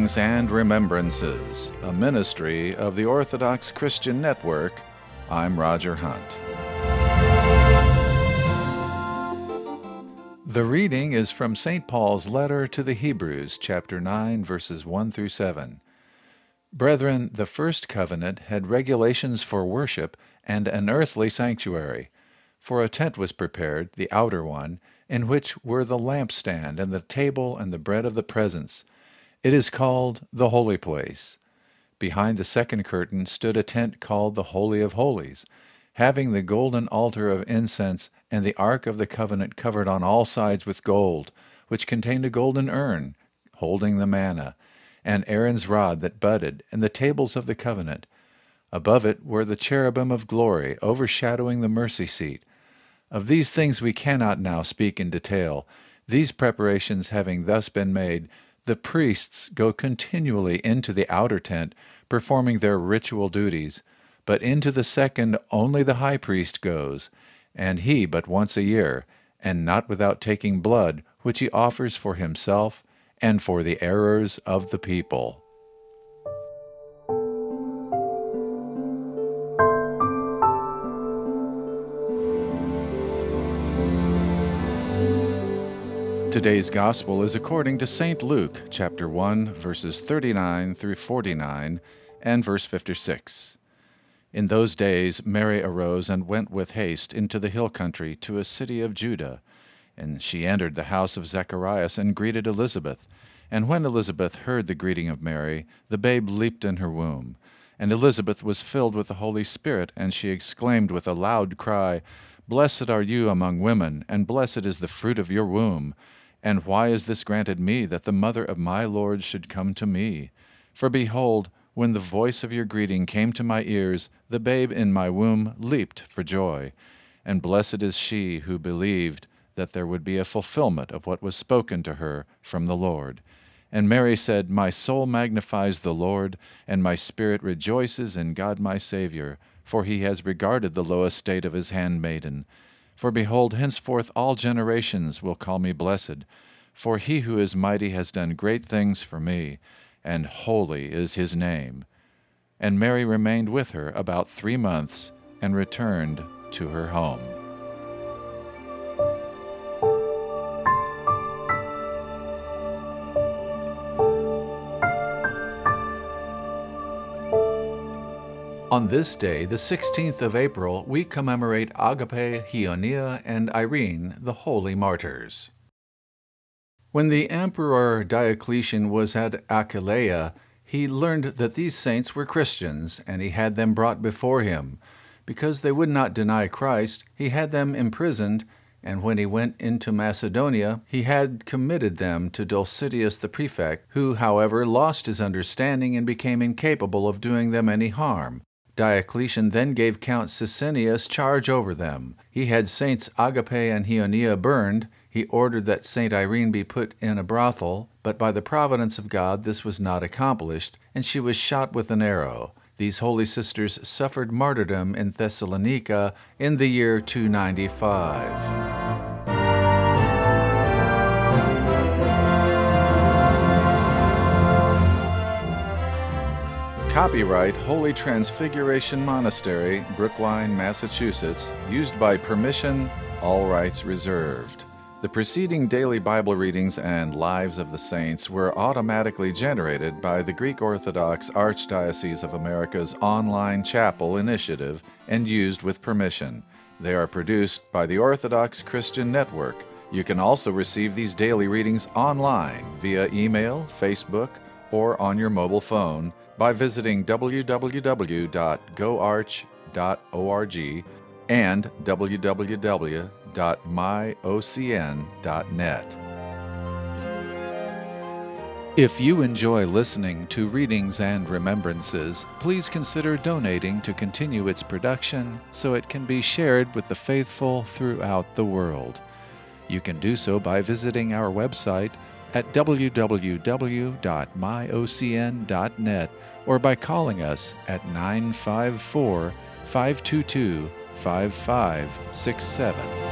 Readings and Remembrances, a ministry of the Orthodox Christian Network. I'm Roger Hunt. The reading is from St. Paul's letter to the Hebrews, chapter 9, verses 1 through 7. Brethren, the first covenant had regulations for worship and an earthly sanctuary. For a tent was prepared, the outer one, in which were the lampstand and the table and the bread of the presence. It is called the Holy Place. Behind the second curtain stood a tent called the Holy of Holies, having the golden altar of incense and the ark of the covenant covered on all sides with gold, which contained a golden urn, holding the manna, and Aaron's rod that budded, and the tables of the covenant. Above it were the cherubim of glory, overshadowing the mercy seat. Of these things we cannot now speak in detail. These preparations having thus been made, the priests go continually into the outer tent, performing their ritual duties. But into the second only the high priest goes, and he but once a year, and not without taking blood, which he offers for himself and for the errors of the people. Today's Gospel is according to St. Luke, chapter 1, verses 39 through 49, and verse 56. In those days Mary arose and went with haste into the hill country to a city of Judah. And she entered the house of Zacharias and greeted Elizabeth. And when Elizabeth heard the greeting of Mary, the babe leaped in her womb. And Elizabeth was filled with the Holy Spirit, and she exclaimed with a loud cry, "Blessed are you among women, and blessed is the fruit of your womb. And why is this granted me, that the mother of my Lord should come to me? For behold, when the voice of your greeting came to my ears, the babe in my womb leaped for joy. And blessed is she who believed that there would be a fulfillment of what was spoken to her from the Lord." And Mary said, "My soul magnifies the Lord, and my spirit rejoices in God my Savior, for he has regarded the low estate of his handmaiden. For behold, henceforth all generations will call me blessed. For he who is mighty has done great things for me, and holy is his name." And Mary remained with her about 3 months, and returned to her home. On this day, the 16th of April, we commemorate Agape, Hionia, and Irene, the holy martyrs. When the Emperor Diocletian was at Aquileia, he learned that these saints were Christians, and he had them brought before him. Because they would not deny Christ, he had them imprisoned, and when he went into Macedonia, he had committed them to Dulcidius the prefect, who, however, lost his understanding and became incapable of doing them any harm. Diocletian then gave Count Sicinius charge over them. He had Saints Agape and Hionia burned. He ordered that Saint Irene be put in a brothel, but by the providence of God this was not accomplished, and she was shot with an arrow. These holy sisters suffered martyrdom in Thessalonica in the year 295. Copyright Holy Transfiguration Monastery, Brookline, Massachusetts, used by permission, all rights reserved. The preceding daily Bible readings and Lives of the Saints were automatically generated by the Greek Orthodox Archdiocese of America's online chapel initiative and used with permission. They are produced by the Orthodox Christian Network. You can also receive these daily readings online via email, Facebook, or on your mobile phone by visiting www.goarch.org and www.myocn.net. If you enjoy listening to Readings and Remembrances, please consider donating to continue its production so it can be shared with the faithful throughout the world. You can do so by visiting our website at www.myocn.net or by calling us at 954-522-5567.